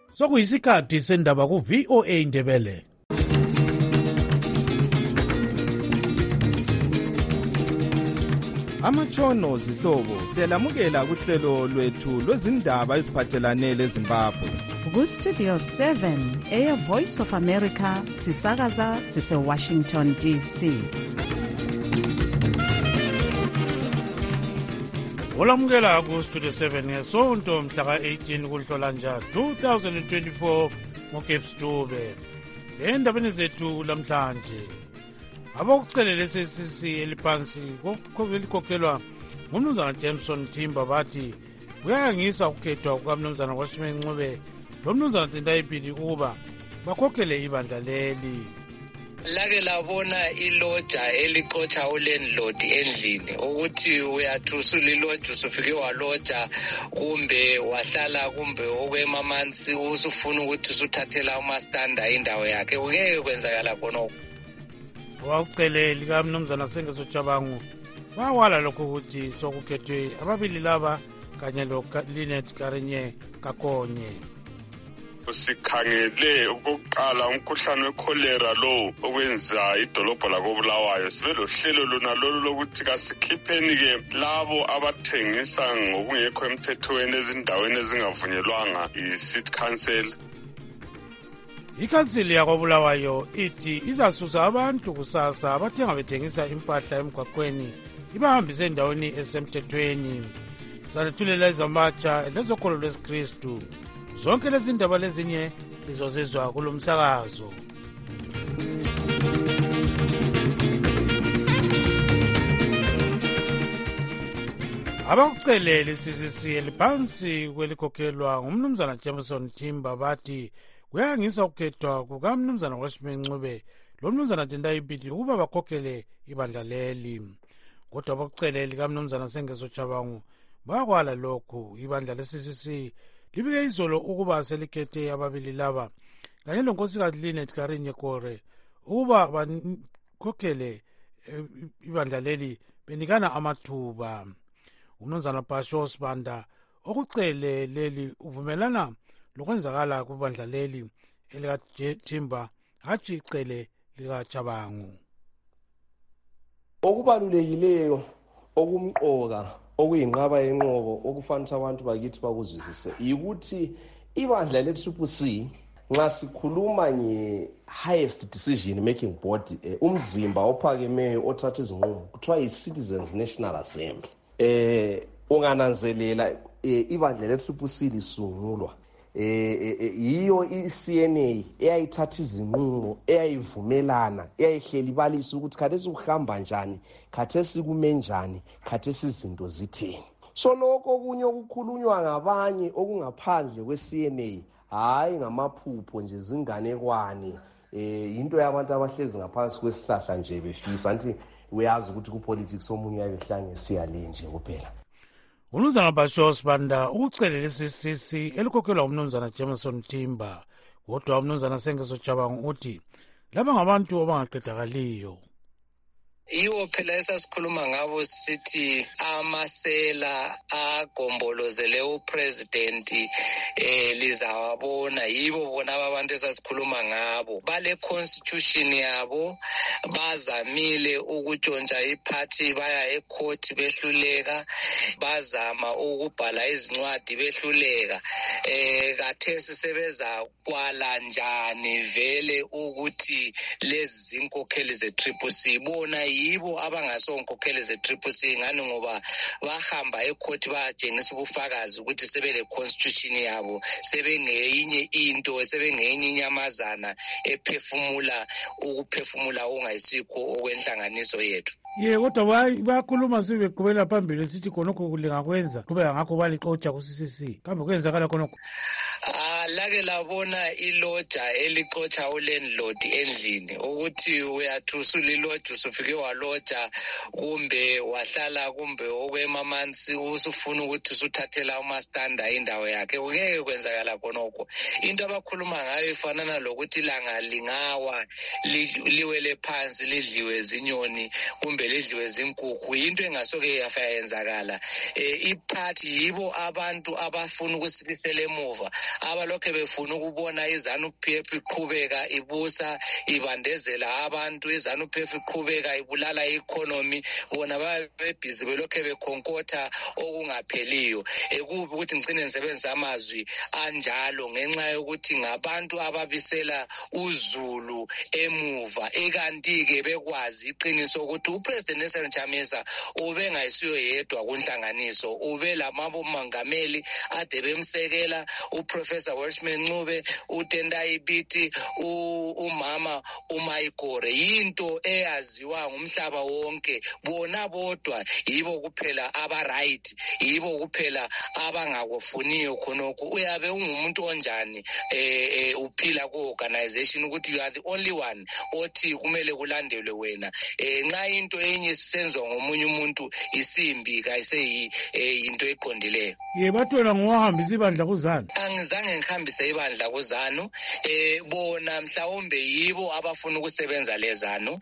Sokuyisikhathi sendaba ku-VOA Indebele. Amatshono zihlobo siyalamukela kuhlelo lwethu lwezindaba eziphathelane leZimbabwe. Ku-Studio 7 Air Voice of America sisakaza sise-Washington DC. Olamukela ku-Studio 7 ngesonto mhla ka-18 kuNhlolanja 2024 ngoGebs Dube. Endabeni zethu lamhlanje, abokucelela SACC eliphansi elikhokhelwa ngumnumzana Jameson Timber bathi kuyangisa ukukhethwa kukamnumzana Washington Ncube lomnumzana Tendai ukuba bakhokhele ibandla leli. Lake labona iloja elixotsha ulandlord endlini ukuthi uyathusula iloja usufike waloja kumbe wahlala kumbe okwemamansi usufuna ukuthi usuthathela umastanda indawo yakhe, ungeke kwenzakala khonokho. Wakucelela likamnumzana Sengezo Jabangu bawala lokho ukuthi sokukhethwe ababili laba kanye lo-Linet Karinye Kakonye. Sikhangele ukuqala umkhuhlane wekholera lo okwenza idolobho lakoBulawayo, sibe lohlelo lona lolu lokuthi kasikhipheni-ke labo abathengisa ngokungekho emthethweni ezindaweni ezingavunyelwanga i-City Council. Ikhansili yakoBulawayo ithi izasusa abantu kusasa abathenga bethengisa impahla emgwaqweni ibahambise endaweni esemthethweni. Salethulela izamatsha lezokholo lwesikristu. Zonke lezi ndaba lezinye lizozizwa kulo msakazo. Abakucelela SACC eliphansi kwelikhokhelwa ngumnumzana Jameson Timber bathi kuyangisa ukukhethwa kukamnumzana Washington Ncube lomnumzana Tendai ukuba bakhokhele ibandla leli. Kodwa abakucelela likamnumzana Sengezo Jabangu bakwala lokhu ibandla le-SACC libike izolo ukuba selikhethe ababili laba kanye lonkosikazi Linet Karinye Kore ukuba bakhokhele ibandla leli benikana amathuba. Umnumzana Basho Sibanda okucele leli uvumelana lokwenzakala kubandla leli elikaThimba hatshi icele likaJabangu. Okubalulekileyo okumqoka okuyinqaba yenqobo okufanele abantu bakithi bakuzwisise ukuthi ibandla le-CCC nxa sikhuluma nge-highest decision making body, umzimba ophakemeyo othatha izinqumo kuthiwa yi-Citizens National Assembly. Ungananzelela ibandla le-CCC lisungulwa yiyo i-CNA eyayithatha izinqumo, eyayivumelana, eyayihlela ibalisa ukuthi khathesi kuhamba njani, khathesi kume njani, khathesi izinto zithini. So lokho okunye okukhulunywa ngabanye okungaphandle kwe-CNA hayi ngamaphupho nje, zinganekwane, into yabantu abahlezi ngaphansi kwesihlahla nje befisa nti uyazi ukuthi kupolitics omunye yabehlangesiya le nje kuphela. Umnumzana Basho Sibanda ukucelela SACC elikhokhelwa umnumzana Jameson Timber, kodwa umnumzana Sengezo Jabangu uthi laba ngabantu abangaqedakaliyo. Yiwo phela esasikhuluma ngabo sithi amasela agombolozele upresident lizawabona, yibo bona abantu esasikhuluma ngabo. Bale constitution yabo bazamile ukutshontsha iphathi, baya ecourt behluleka, bazama ukubhala izincwadi behluleka. Kathesi sebeza kwala njani vele ukuthi lezi zinkokheli ze-CCC bona yibo abangasonkokheli ze-CCC ngani ngoba bahamba ecourt batshengisa ubufakazi ukuthi sebele constitution yabo, sebengeyinye into, sebengeyinye inyamazana ephefumula ukuphefumula ongayisikho okwenhlanganiso yethu. Kodwa bayakhuluma sibeqhubela phambili sithi khonokho kulingakwenza kube ngakho balixotsha ku-CCC kambe kwenzakala khonokho. Lake labona iloja elixotsha ulandlord endlini ukuthi uyathusula iloja usufike waloja kumbe wahlala kumbe okwemamansi usufuna ukuthi usuthathela umastanda indawo yakhe, ungeke kwenzakala khonokho. Into abakhuluma ngayo ifanana lokuthi ilanga lingawa liwele phansi lidliwe zinyoni kumbe lidliwe zinkukhu, into engasoke yafayenzakala. Iphathi yibo abantu abafuna ukusibisela emuva, balokhe befuna ukubona iZANU-PF iqhubeka ibusa ibandezela abantu, iZANU-PF iqhubeka ibulala i-economy, bona babebhizi belokhe bekhonkotha okungapheliyo. Kubi ukuthi ngicine ngisebenzisa amazwi anjalo ngenxa yokuthi ngabantu ababisela uzulu emuva, ekanti-ke bekwazi iqiniso ukuthi uPresident Nelson Chamisa ubengayisiyo yedwa kunhlanganiso, ube lamabomongameli ade bemsekela, uProfessor Welshman Ncube, uTendai Biti, umama uMaigore. Yinto eyaziwa ngumhlaba wonke, bona bodwa yibo kuphela aba-right, yibo kuphela abangakufuniyo khonokho. Uyabe ungumuntu onjani uphila ku-organization ukuthi you are the only one othi kumele kulandelwe wena. Nxa into enye sisenzwa ngomunye umuntu isimbi kayiseyinto eqondileyo. Bathi wena ngowahambisa ibandla kuZANU? Angizange ngihambise ibandla kuZANU. Bona mhlawumbe yibo abafuna ukusebenza leZANU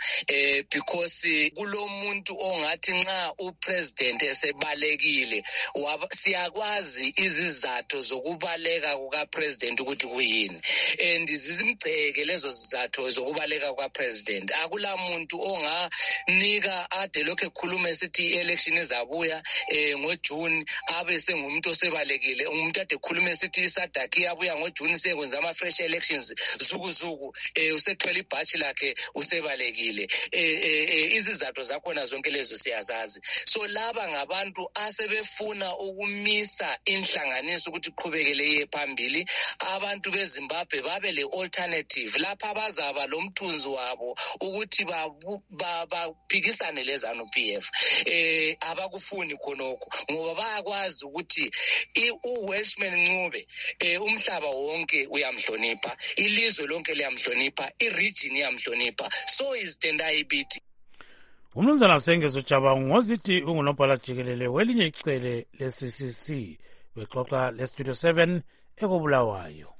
because kulomuntu ongathi nxa upresident esebalekile siyakwazi izizathu zokubaleka kukapresident ukuthi kuyini, and zizimgceke lezo zizathu zokubaleka kukapresident. Akula muntu onganika ade lokho ekhuluma esithi i-election izabuya ngoJune abe sengumuntu osebalekile, umuntu ade ekhuluma esithi iSADC iyabuya ngoJune sekwenza ama-fresh elections zukuzuku usethwele ibhatshi lakhe usebalekile. Izizathu zakhona zonke lezo siyazazi. So laba ngabantu asebefuna ukumisa inhlanganiso ukuthi iqhubekele iye phambili. Abantu beZimbabwe babe le-alternative lapha bazaba lo mthunzi wabo ukuthi baphikisane leZANU-PF. Abakufuni khonokho ngoba bayakwazi ukuthi uWelshman Ncube umhlaba wonke uyamhlonipha, ilizwe lonke liyamhlonipha, iregion iyamhlonipha, so is Tendai Biti. Umnumzana Sengezo Jabangu ngozithi ungunobhala jikelele welinye icele le-CCC bexoxa le-Studio 7 ekobulawayo.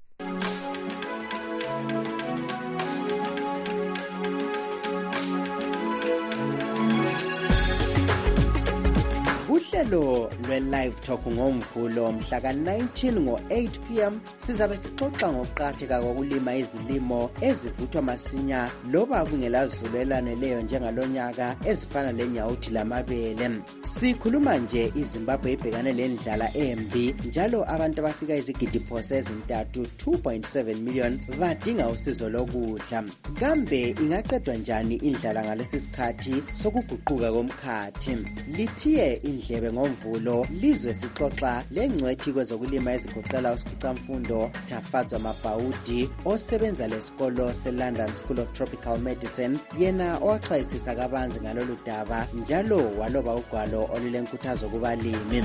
Uhlelo lwe-Live Talk ngoMvulo mhla ka-19 ngo-8 p.m. sizabe sixoxa ngokuqakatheka kokulima izilimo ezivuthwa masinya loba kungelazulu elaneleyo njengalonyaka ezifana lenyawuthi lamabele. Sikhuluma nje iZimbabwe ibhekane lendlala embi njalo abantu abafika izigidiphosa ezintathu 2.7 million badinga usizo lokudla. Kambe ingaqedwa njani indlala ngalesi sikhathi sokuguquka komkhathi? Lithiye indlebe ngoMvulo lizwe sixoxa lengcwethi kwezokulima ezigoqela uSipicamfundo Tafadzwa Mabhaudi osebenza lesikolo seLondon School of Tropical Medicine, yena owaxwayisisa kabanzi ngalolu daba njalo waloba ugwalo olulenkuthazo kubalimi.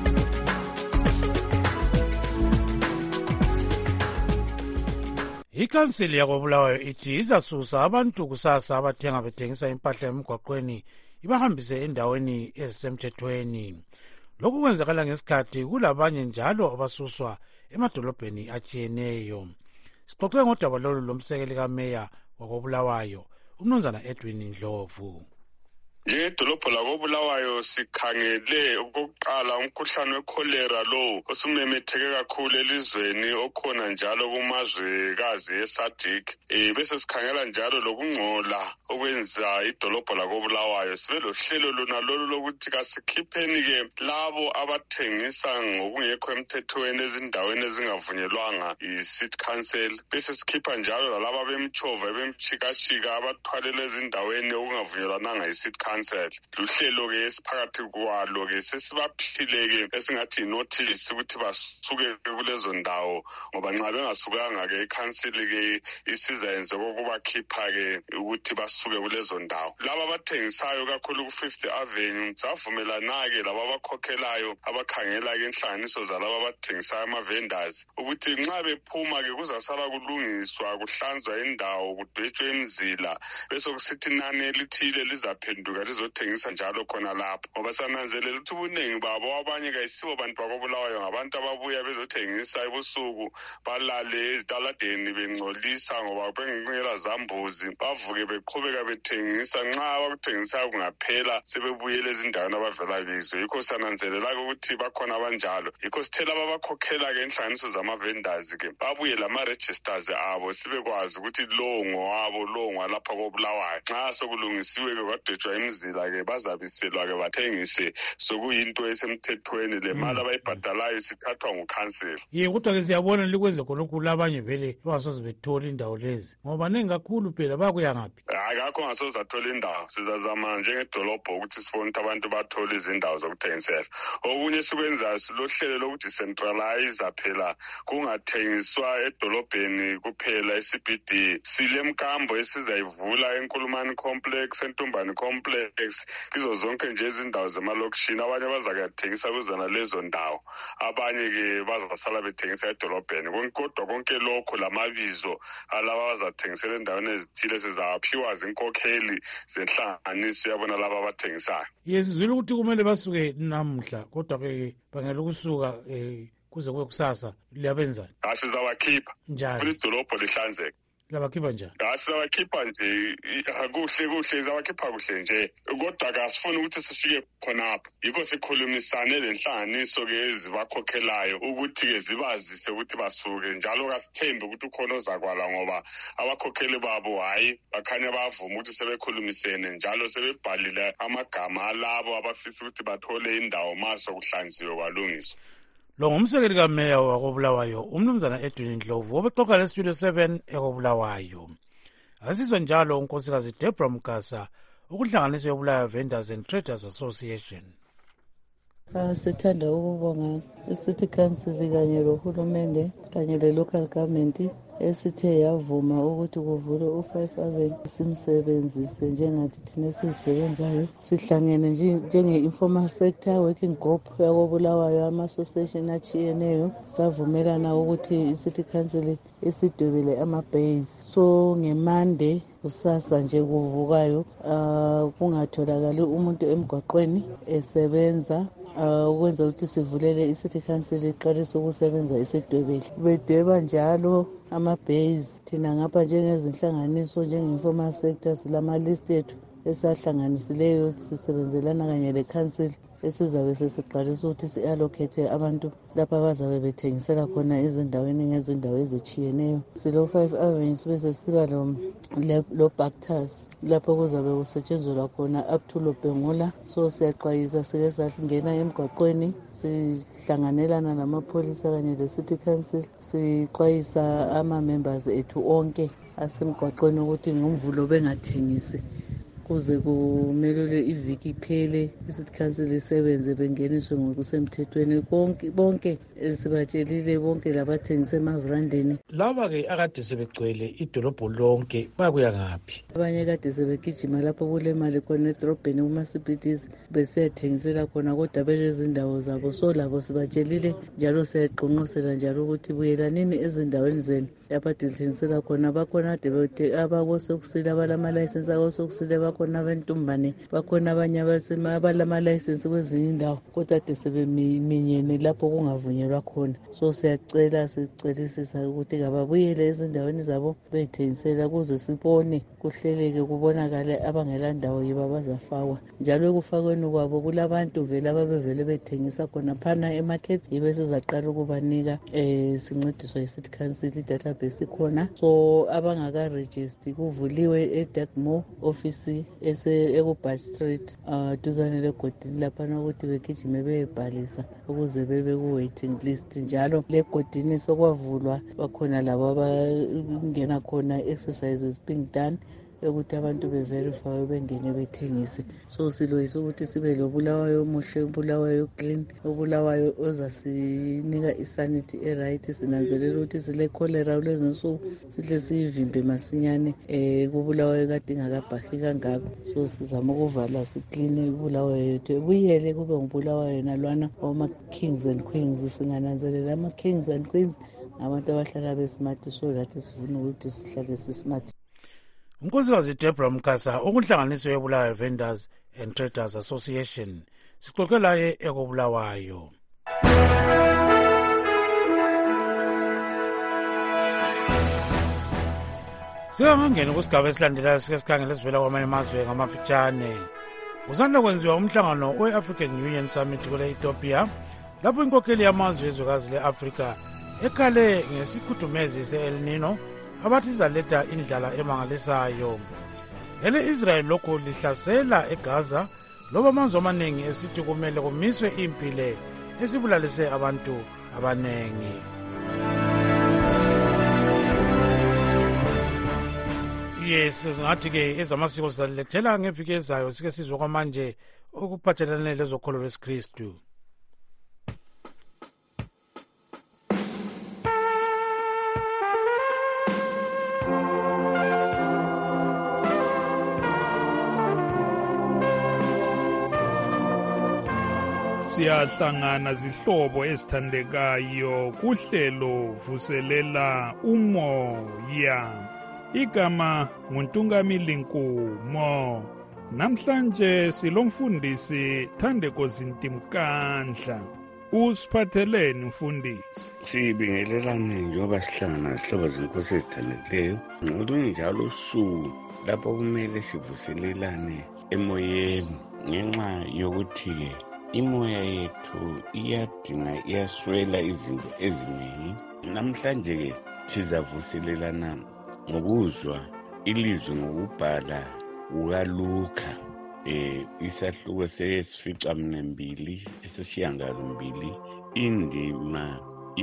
Ikhansili yakobulawayo ithi izasusa abantu kusasa abathenga bethengisa impahla emgwaqweni ibahambise endaweni ezisemthethweni. Lokhu kwenzakala ngesikhathi kulabanye njalo abasuswa emadolobheni atshiyeneyo. Sixoxe ngodaba lolu lomsekeli kameya wakobulawayo umnumzana Edwin Ndlovu. Njengedolobho lakobulawayo sikhangele okokuqala umkhuhlane wekholera lo osumemetheke kakhulu elizweni okhona njalo kumazwekazi eSADC. Bese sikhangela njalo lokungcola okwenza idolobho lakobulawayo. Sibe lohlelo lona lolu lokuthi kasikhipheni-ke labo abathengisa ngokungekho emthethweni ezindaweni ezingavunyelwanga yi-City Council. Bese sikhipha njalo lalaba bemtshova bemchikashika abathwalela ezindaweni okungavunyelwananga yi-City Council. Luhlelo-ke esiphakathi kwalo-ke sesibaphile-ke esingathi notice ukuthi basuke kulezo ndawo, ngoba nxa bengasukanga-ke ikhansili-ke isizayenze kokubakhipha-ke ukuthi basuke kulezo ndawo. Laba abathengisayo kakhulu ku-Fifth Avenue savumelana-ke laba abakhokhelayo abakhangela-ke inhlanganiso zalaba abathengisayo ama-vendors ukuthi nxa bephuma-ke kuzasala kulungiswa, kuhlanzwa indawo, kudwetshwe imizila, bese kusithi inani elithile lizaphenduka lizothengisa njalo khona lapho, ngoba sananzelela ukuthi ubuningi babo abanye kayisibo bantu bakobulawayo, ngabantu ababuya bezothengisa ebusuku, balale ezitaladeni bengcolisa ngoba bengela zambuzi, bavuke beqhubeka bethengisa. Nxa abakuthengisayo kungaphela sebebuyela ezindaweni abavela kizo. Yikho sananzelela ukuthi bakhona abanjalo. Yikho sithela babakhokhela-ke inhlanganiso zama-vendors-ke babuye lama-registers abo, sibekwazi ukuthi lowo ngowabo, lowo ngwalapha kobulawayo. Nxa sokulungisiwe-ke kwadwetshwa imizila-ke bazabiselwa-ke bathengise, sokuyinto esemthethweni. Le mali abayibhadalayo sithathwa ngukhansela. Kodwa-ke siyabona likwenze khonokhu labanye vele bangasoze bethola indawo lezi, ngoba ningi kakhulu phela bakuya ngaphi. Hayi, kakho ngasoze athola indawo. Sizazama njengedolobho ukuthi sibone ukuthi abantu bathole izindawo zokuthengisela. Okunye sikwenzayo silohlelo lokudecentralize phela, kungathengiswa edolobheni kuphela eCBD. Sile mkambo esizayivula eNkulumani Complex, eNtumbani Complex, kizo zonke nje izindawo zemalokishini. Abanye bazakuyathengisa kuzona lezo ndawo, abanye-ke bazasala bethengisa edolobheni. Kodwa konke lokho lamabizo alaba bazathengisela endaweni ezithile sizaphiwa zinkokheli zenhlanganiso yabona laba abathengisayo. Sizwile ukuthi kumele basuke namuhla, kodwa-ke bangela ukusuka kuze kube kusasa liyabenzani? Sizabakhipha njani funa idolobho lihlanzeke. Labakhipha njani? Sizabakhipha nje kuhle, sizabakhipha kuhle nje, kodwa kasifuni ukuthi sifike khonapho. Yikho sikhulumisane lenhlanganiso-ke ezibakhokhelayo ukuthi-ke zibazise ukuthi basuke. Njalo kasithembe ukuthi ukhona ozakwala, ngoba abakhokheli babo hayi bakhanya bavuma ukuthi sebekhulumisene, njalo sebebhalile amagama alabo abafisa ukuthi bathole indawo maso kuhlanziwe kwalungiswa. Lo ngumsekeli kameya wakobulawayo umnumzana Edwin Ndlovu obexoxa leStudio 7 ekobulawayo. Asizwe njalo unkosikazi Deborah Mgasa ukuhlanganiso yobulawayo Vendors and Traders Association. Sithanda ukubonga iCity Council kanye lohulumende kanye le-local government esithe yavuma ukuthi kuvulwe u-5 Avenue simsebenzise njengathi thina esizisebenzayo. Sihlangene njenge-informal sector working group yakobulawayo, ama-association achiyeneyo, savumelana ukuthi iCity Council isidwebele ama-base. So ngeMonday kusasa nje kuvukayo kungatholakali umuntu emgwaqweni esebenza, ukwenza ukuthi sivulele iCity Council iqalise ukusebenza isidwebele. Bedweba njalo ama-base. Thina ngapha njengezinhlanganiso njenge-informal sector silama-list ethu esahlanganisileyo, sisebenzelana kanye le-council esizabe sesiqalisa ukuthi si-allocate abantu lapha abazabe bethengisela khona ezindaweni ngezindawo ezitshiyeneyo. Silo-5 Avenue sibe sesiba lo-Bactus lapho kuzabe kusetshenzelwa khona up to Lobhengula. So siyaxwayisa, sike sangena emgwaqweni sihlanganelana namapholisa kanye le-City Council, sixwayisa ama-members ethu onke asemgwaqweni ukuthi ngomvulo bengathengisi kuze kumelwe iviki iphele, iCity Council isebenze bengeniswe ngokusemthethweni. Bonke sibatshelile, bonke labathengisa emavrandini. Laba-ke akade sebegcwele idolobho lonke bakuya ngaphi? Abanye kade sebegijima lapho kule mali khona edorobheni kuma-CBDs besiyathengisela khona, kodwa belezindawo zabo. So labo sibatshelile njalo siyaqonqosela njalo ukuthi buyelanini ezindaweni zenu lapha dithengisela khona. Bakhona ade abakosokusile abalama-license akosokusile, bakhona abentumbane, bakhona abanye abalama-license kwezinye indawo, kodwa ade sebeminyene lapho kungavunyelwa khona. So sicelisisa ukuthi kababuyele ezindaweni zabo bethengisela kuze sibone kuhleleke kubonakale abangela ndawo yibo abazafakwa. Njalo ekufakweni kwabo kulabantu vele ababevele bethengisa khona phana emarket, yibe sizaqala ukubanika sincediswa yiCity Council idatabase ikhona. So abangaka-register kuvuliwe eDagmore office ekuBud Street duzane legodini laphana ukuthi begijime beyebhalisa ukuze bebe ku-waiting list. Njalo legodini sokwavulwa bakhona labo abangena khona exercises being done ukuthi abantu beverify bengene bethengise. So siloyisa ukuthi sibe lobulawayo omuhle, ubulawayo clean, ubulawayo ozasinika isanity eright. Sinanzelela ukuthi sile cholera kulezinsuku, sihle siyivimbe masinyane kubulawayo kade ingakabhahi kangako. So sizama ukuvala sikline ubulawayo yethu ebuyele kube ngubulawayo nalwana oma-kings and queens. Singananzelela ama-kings and queens abantu abahlala besmart, so that sifuna ukuthi sihlale sismart. unkosikazi Deborah Mkasa okunhlanganiso yebulawayo Vendors and Traders Association. Sixoxe laye ekobulawayo. Singangena kusigaba esilandelayo sike sikhangele sivela kwamanye amazwe ngamafitshane. Usanda kwenziwa umhlangano we-African Union Summit kule Ethiopia, lapho inkokheli yamazwe ezwekazi le-Afrika ekhale ngesikhudumezi se-El Nino abathi izaletha indlala emangalisayo. Ele-Israel lokhu lihlasela eGaza, loba amazwe amaningi esithi kumele kumiswe impile esibulalise abantu abanengi. Yes, singathi-ke ezamasiko sizalilethela ngeviki ezayo sike sizwe kwamanje okuphathelane lezokholo lwesikristu. Siyahlangana zihlobo ezithandekayo kuhlelo vuselela umoya. Igama nguNtungamili Nkumo. Namhlanje silomfundisi Thandeko Zintimkandla. Usiphatheleni mfundisi? Sibingelelane njengoba sihlangana zihlobo zenkosi ezithandekayo. Ngolunye njalo usuku lapho kumele sivuselelane emoyeni ngenxa yokuthi imoya yethu iyaswela izinto eziningi. Namhlanje-ke sizavuselelana ngokuzwa ilizwi ngokubhala kukaLuka isahluko sesificaminwembili esesishiyagalombili indima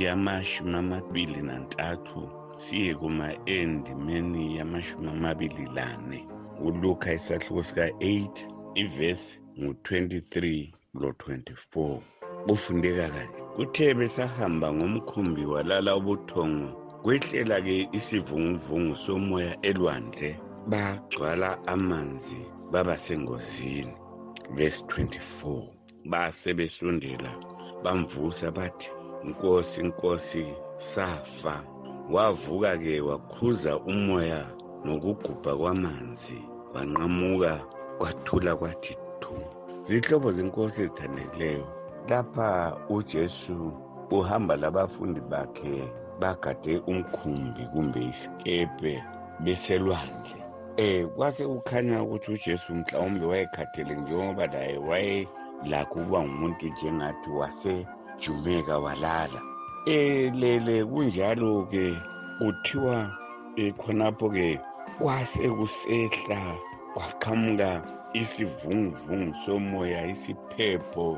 yama-23 siye kuma-endimeni yama-24 uLuka isahluko sika-8 ivesi ngu-23 lo-24. Kufundeka kanje, kuthe besahamba ngomkhumbi walala ubuthongo kwehlela-ke isivunguvungu somoya elwandle, bagcwala amanzi baba sengozini. Verse 24. Base besondela bamvusa bathi, Nkosi, Nkosi, safa. Wavuka-ke wakhuza umoya ngokugubha kwamanzi, wanqamuka kwathula kwathi thu. Zihlobo zenkosi ezithandeleyo, lapha uJesu uhamba labafundi bakhe bagade umkhumbi kumbe isikepe beselwandle. Kwase kukhanya ukuthi uJesu mhlawumbe wayekhathele njengoba laye wayelakho ukuba ngumuntu njengathi wasejumeka walala. Lele kunjalo-ke kuthiwa khonapho-ke kwase kusehla kwaqhamuka isivunguvungu somoya, isiphepho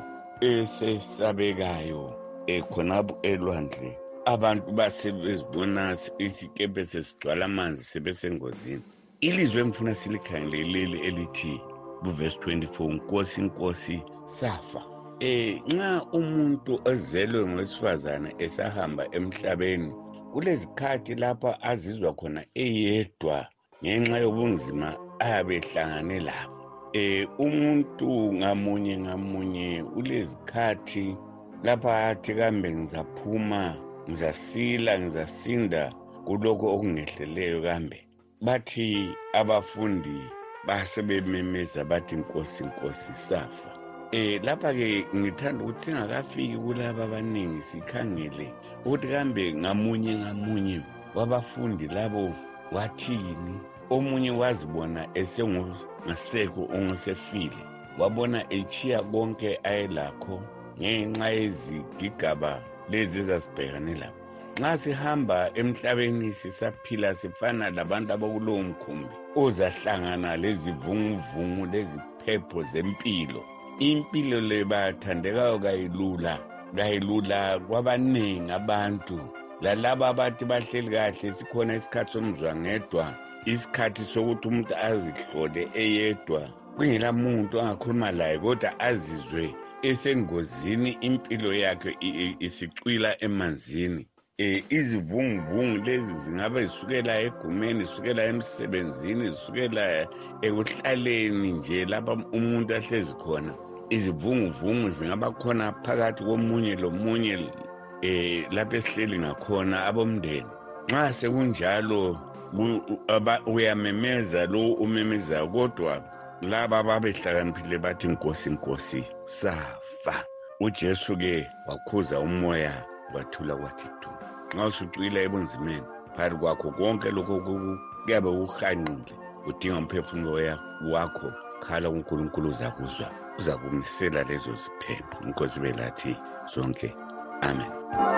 esesabekayo khonapho elwandle. Abantu basebezibona isikepe sesigcwala amanzi sebesengozini. Ilizwe emfuna silikhangelele elithi kuverse 24, Nkosi, Nkosi, safa. Nxa umuntu ozelwe ngowesifazane esahamba emhlabeni, kulezikhathi lapha azizwa khona eyedwa ngenxa yobunzima abehlangane labo. Umuntu ngamunye ngamunye ulezikhathi lapha athi kambe ngizaphuma, ngizasila, ngizasinda kuloko okungehleleyo kambe. Bathi abafundi basebememeza bathi, Nkosi, Nkosi, safa. Lapha-ke ngithanda ukuthi singakafiki kulaba abaningi sikhangele ukuthi kambe ngamunye ngamunye wabafundi labo wathini. Omunye wazibona esengasekho ongasefile, wabona echiya konke ayelakho ngenxa yezigigaba lezi ezasibhekane lapho. Nxa sihamba emhlabeni sisaphila sifana labantu abakulowo mkhumbi ozahlangana lezivunguvungu leziphepho zempilo. Impilo le bathandekayo kayilula kwabaningi abantu. Lalaba abathi bahleli kahle sikhona isikhathi somzwangedwa, isikhathi sokuthi umuntu azihlole eyedwa kungela muntu angakhuluma laye kodwa azizwe esengozini, impilo yakhe isicwila emanzini. Izivunguvungu lezi zingabe zisukela egumeni, zisukela emsebenzini, zisukela ekuhlaleni nje lapha umuntu ahlezi khona. Izivunguvungu zingaba khona phakathi komunye lomunye lapho esihleli ngakhona abomndeni. nxa sekunjalo uyamemeza lo umemeza, kodwa laba ababehlakaniphile bathi nkosi nkosi safa. uJesu-ke wakhuza umoya wathula kwathi du. Nxa usucwila ebunzimeni phakathi kwakho konke lokho kuyabe kuhanqile, udinga umphefumulo wakho, khala kuNkulunkulu uzakuzwa, uzakumisela lezo ziphepho. Inkosi belathi zonke amen.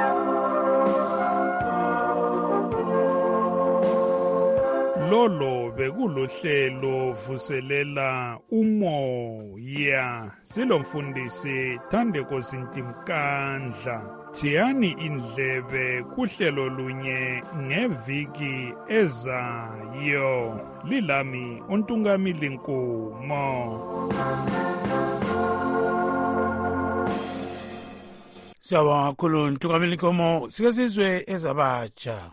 Lolo bekulohlelo vuselela umoya. Silomfundisi Thandeko Sintimkandla. Thiyani indlebe kuhlelo lunye ngeviki ezayo. Lilami uNtungamili Nkomo. Siyabonga kakhulu Ntungamili Nkomo. Sike sizwe ezabatsha.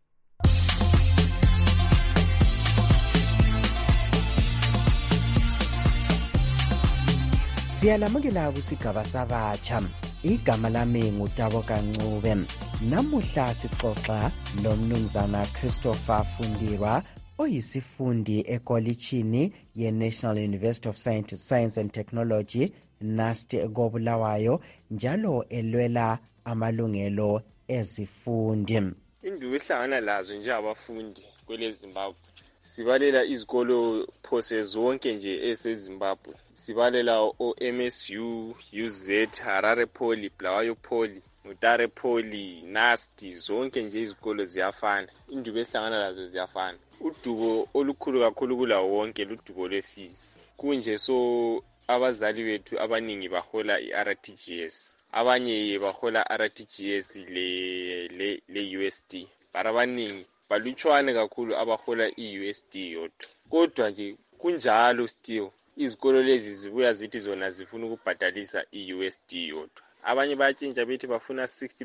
Siyalamukela kusigaba sabatsha. Igama lami nguTabo Kancube. Namuhla sixoxa lomnumzana Christopher Fundirwa, oyisifundi ekolitshini ye-National University of Science and Technology, NUST koBulawayo, njalo elwela amalungelo ezifundi. Indubo esihlangana lazo nje abafundi kwele Zimbabwe. Sibalela izikolo phose zonke nje eseZimbabwe. Sibalela o-MSU, UZ, Harare Poly, Bulawayo Poly, Mutare Poly, NUST, zonke nje izikolo ziyafana. Indubo esihlangana lazo ziyafana. Udubo olukhulu kakhulu kulawo wonke ludubo lwe-fees. Kunje so abazali bethu abaningi bahola i-RTGS. Abanye bahola RTGS le USD. Barabaningi balutshwane kakhulu abahola i-USD yodwa. Kodwa nje kunjalo still izikolo lezi zibuya zithi zona zifuna ukubhadalisa i-USD yodwa. Abanye bayatshintsha bethi bafuna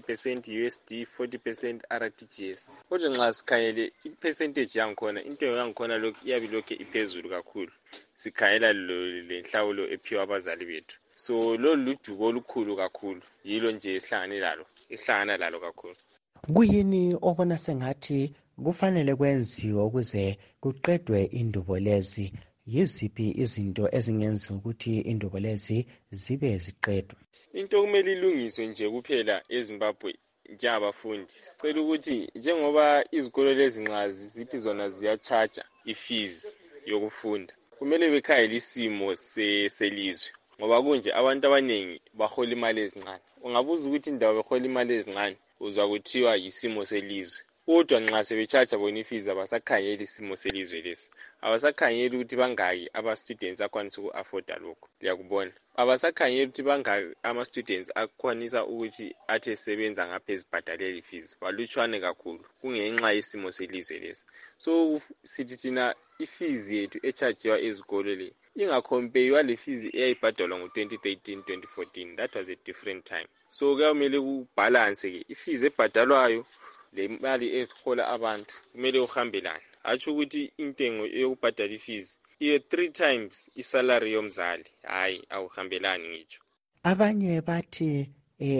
60% USD, 40% RTGS. Kodwa nxa sikhangele i-percentage yangikhona, intengo yangikhona lokhu iyabe lokhu iphezulu kakhulu. Sikhangela lenhlawulo ephiwa abazali bethu. So lolu ludubo olukhulu kakhulu. Yilo nje esihlangana lalo kakhulu. Kuyini obona sengathi kufanele kwenziwe ukuze kuqedwe indubo lezi? Yiziphi izinto ezingenza ukuthi indubo lezi zibe ziqedwe? Into kumele ilungiswe nje kuphela eZimbabwe njengabafundi. Sicela ukuthi njengoba izikolo lezi nxa zithi zona ziyachaja i-fees yokufunda, kumele bekhayele isimo selizwe. Ngoba kunje abantu abaningi bahola imali ezincane. Ungabuza ukuthi indawo behola imali ezincane uzwa kuthiwa yisimo selizwe. Kodwa nxa sebechaja bona i-fees abasakhangeli isimo selizwe lesi. Abasakhangeli ukuthi bangaki aba-students akwanisa uku-afforda lokho. Liyakubona. Abasakhangeli ukuthi bangaki ama-students akwanisa ukuthi athi esebenza ngapha ezibhadalela i-fees. Balutshwane kakhulu kungenxa yesimo selizwe lesi. So sithi thina i-fees yethu echajiwa ezikolo le ingakhompeywa le fees eyayibhadalwa ngo-2013, 2014. That was a different time. So kuyamele kubalance ke i-fees ebhadalwayo le mali ezihola abantu kumele uhambelane. Atsho ukuthi intengo eyokubhadala i-fees iye 3 times isalary yomzali. Hayi awuhambelani ngitsho. Abanye bathi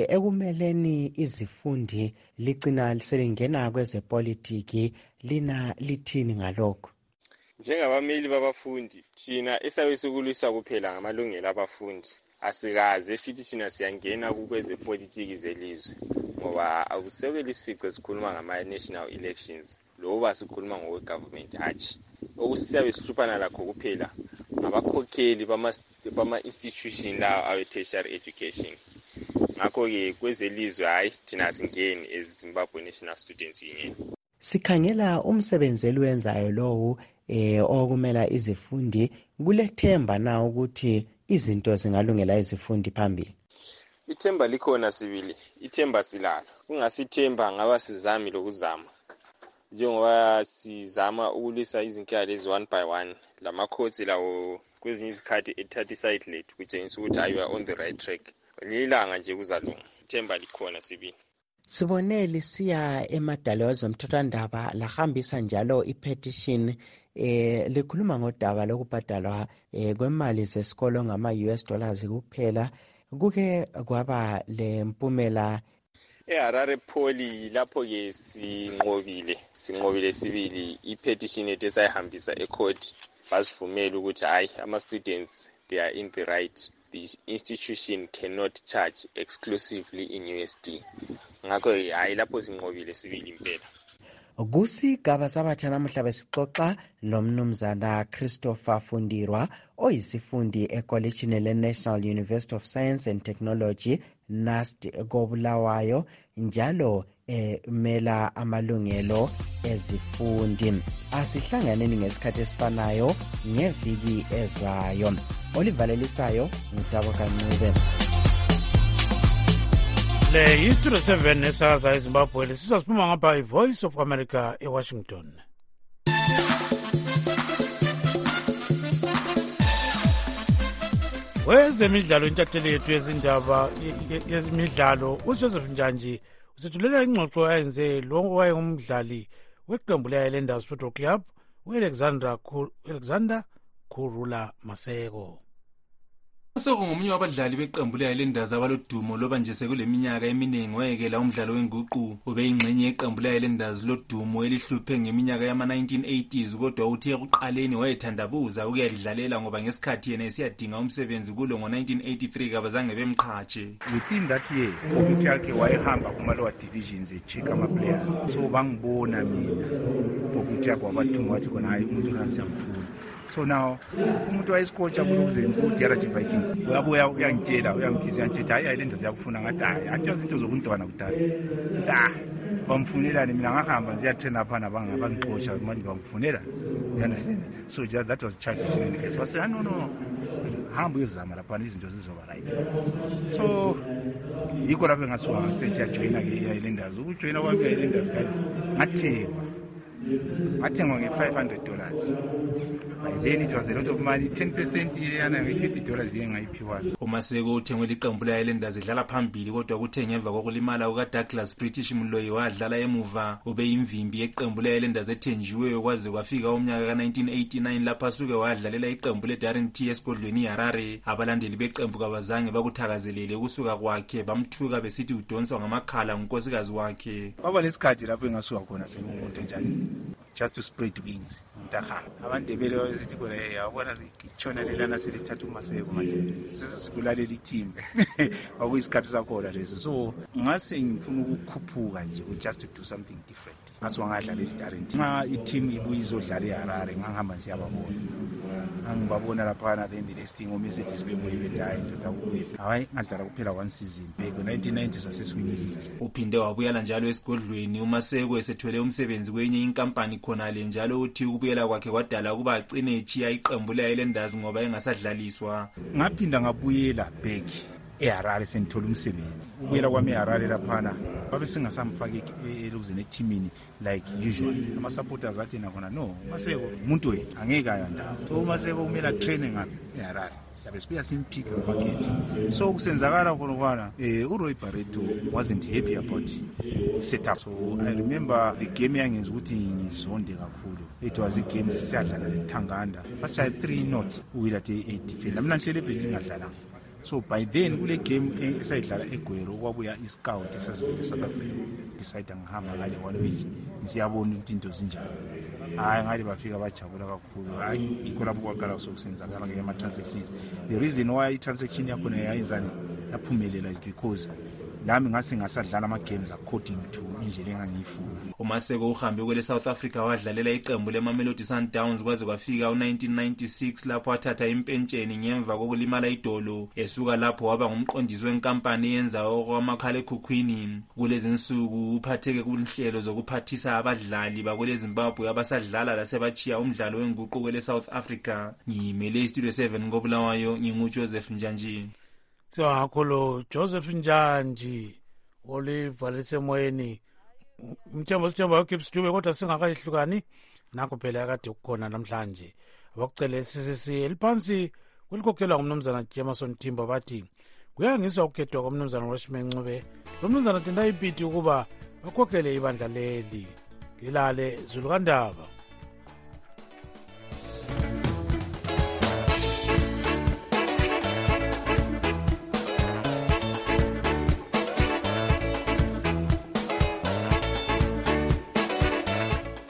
ekumeleni izifundi ligcina selingena kwezepolitiki, lina lithini ngalokho? Njengabameli babafundi thina esabe sikulwisa kuphela ngamalungelo abafundi. Asikaze sithi thina siyangena kwezepolitiki zelizwe. Ngoba akusekeli isifice sikhuluma ngama-national elections loba sikhuluma ngokwe-government hatshi. Okusiyabe sihluphana lakho kuphela ngabakhokheli bama-institution lawo awe-tertiary education. Ngakho-ke kwezelizwe hayi thina asingeni eZimbabwe National Students Union. Sikhangela umsebenzi eliwenzayo lowu okumela izifundi, kulethemba na ukuthi izinto zingalungela izifundi phambili? Ithemba likhona sibili, ithemba silalo. Kungasithemba ngaba sizami lokuzama. Njengoba sizama ukulisa izinkinga lezi one by one, lamakhosi lawo kwezinye izikhathi ethatha iside lethu kutshengisa ukuthi you are on the right track. Lilanga nje kuzalunga. Ithemba likhona sibili. Sibone lisiya emadalo ezomthethwandaba lahambisa njalo i-petition likhuluma ngodaba lokubhadalwa kwemali zesikolo ngama-US dollars kuphela. Kuke kwaba le mpumela. eHarare Poly lapho-ke sinqobile sibili i-petition yethu esayihambisa ecourt, basivumela ukuthi hayi ama-students they are in the right, the institution cannot charge exclusively in USD. Ngakho hayi lapho sinqobile sibili impela. Kusigaba sabatsha namuhla besixoxa lomnumzana Christopher Fundirwa oyisifundi ekolejini le-National University of Science and Technology NUST koBulawayo njalo mela amalungelo ezifundi. Asihlanganeni ngesikhathi esifanayo ngeviki ezayo. Olivalelisayo ngutabo kancube. Le yistudio 7 esakaza eZimbabwe lesizwa siphuma ngapha iVoice of America eWashington. Wezemidlalo intatheli yethu yezindaba yezimidlalo uJoseph Njanji usethulela ingxoxo ayenze lo owayengumdlali weqembu le-Highlanders Football Club u-Alexander Khurula Maseko. Maseko ngomunye wabadlali beqembu le-Highlanders abalodumo loba nje sekuleminyaka eminingi wayekela umdlalo wenguqu. Ubeyingxenye yeqembu le-Highlanders lodumo elihluphe ngeminyaka yama-1980s kodwa uthi ekuqaleni wayethandabuza ukuyalidlalela ngoba ngesikhathi yena esiyadinga umsebenzi kulo ngo-1983 kabazange bemqhatshe. Within that year uBobby yakhe wayehamba kuma-lower divisions echika ama-players, so bangibona mina uBobby yakhe wabathuma wathi khona hayi umuntu lana siyamfuna. So now umuntu wayesikotsha ku-DRG Vikings uyabuya uyangitshela uyangibhiza uyangitshela hayi Highlanders yakufuna ngathi hayi athi izinto zobuntwana kudala bamfunelani mina ngahamba ngiyatraina phana bangixotsha manje bamfunela, you understand. So that was childish in the case. Wase no hamba uyozama lapha izinto zizoba right. So yikho lapho ngasuka ngasethi ajoyina ke Highlanders. Ukujoyina kwami Highlanders guys ngathengwa nge$500. Then it was a lot of money, 10% yana nge$50 iye ngayiphiwa. uMaseko uthengwe liqembu le-Highlanders edlala phambili kodwa kuthe ngemva kokulimala kukaDouglas British Mloyi wadlala emuva. Ubeyimvimbi yeqembu le-Highlanders ethenjiweyo kwaze kwafika umnyaka ka-1989 lapho asuke wadlalela iqembu le-Darren T esigodlweni iHarare. Abalandeli beqembu kabazange bakuthakazelele ukusuka kwakhe, bamthuka besithi udonswa ngamakhala ngunkosikazi wakhe. Baba lesikhathi lapho engasuka khona sengumuntu njani just to spread wings. Abandebele wasithi khona yabona itshona lelana selithatha uMaseko manje sesibulalela iteam kwakuyisikhathi sakhona lesi. So ngase ngifuna ukukhuphuka nje just to do something different. Ngase ngadlala iDarren nxa iteam ibuye izodlala eHarare ngahamba siyababona angibabona lapha then the next thing omesithi sibebuye bedayi ndoda kubuye hayi ngadlala kuphela one season bheko 1990 saseswini league. Uphinde wabuyela njalo esigodlweni. uMaseko esethwele umsebenzi kwenye inkampani khonale njalo uthi ukubuyela kwakhe kwadala ukuba agcine echiya iqembu le-Highlanders ngoba engasadlaliswa. Ngaphinda ngabuyela back eHarare sengithola umsebenzi. Ukubuyela kwami eHarare laphana babe singasamfaki elokuzeni eteamini like usual. Ama-supporters athi nakhona no Maseko umuntu wethu angeke ayanda. So Maseko kumele traine ngaphi eHarare siyabe sibuya simphika ama-games. So kusenzakala khona uRoy Barreto wasn't happy about setup. So I remember the game yangenza ukuthi ngizonde kakhulu. It was a game sisiyadlala leThanganda basishaya 3-0 uwila defender mina ngihlele ebhekini ngadlala. So by then kule game esayidlala eGwero kwabuya iscout esasivele eSouth Africa decide ngihamba ngale 1 week siyabona ukuthi into zinjani. Hayi ngale bafika bajabula kakhulu. Hayi ikho lapho kwaqala sokusenzakala ngema transactions. The reason why i-transaction yakho yayenzani yaphumelela is because nami ngase ngasadlala ama-games according to indlela engangiyifuna. uMaseko uhambe kwele South Africa wadlalela iqembu leMamelodi Sundowns kwaze kwafika u-1996 lapho wathatha impentsheni ngemva kokulimala idolo. Esuka lapho waba ngumqondisi wenkampani eyenza okwamakhalekhukhwini. Kulezi nsuku uphatheke kunhlelo zokuphathisa abadlali bakwele Zimbabwe abasadlala lasebachiya umdlalo wenguqu kwele South Africa. Ngimele iStudio 7 koBulawayo nginguJoseph Njanji. Kakhulu Joseph Njanji olivalise emoyeni umthembo sithemba uKip Stube kodwa singakayihlukani nakho phela akade ukukhona namhlanje. Abakucele CCC eliphansi kulikhokhelwa ngumnumzana Jameson Timba bathi kuyangiswa ukukhethwa komnumzana Roshman Ncube lo mnumzana tenda ipiti ukuba bakhokhele ibandla leli lilale Zulukandaba.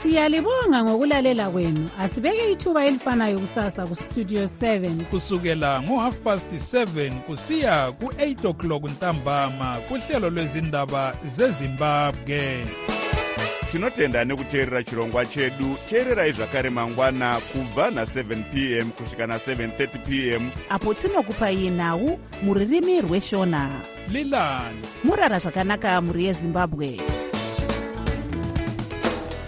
Siyalibonga ngokulalela kwenu. Asibeke ithuba elifanayo kusasa ku Studio 7 kusukela ngo7:30 kusiya ku8 ntambama kuhlelo lwezindaba zeZimbabwe. Tinotenda nekuteerera chirongwa chedu. Teererai zvakare mangwana kubva na7 p.m. kusvika na7:30 p.m. apo tinokupai nhau muririmi rweshona. Lilani murara zvakanaka muri yeZimbabwe.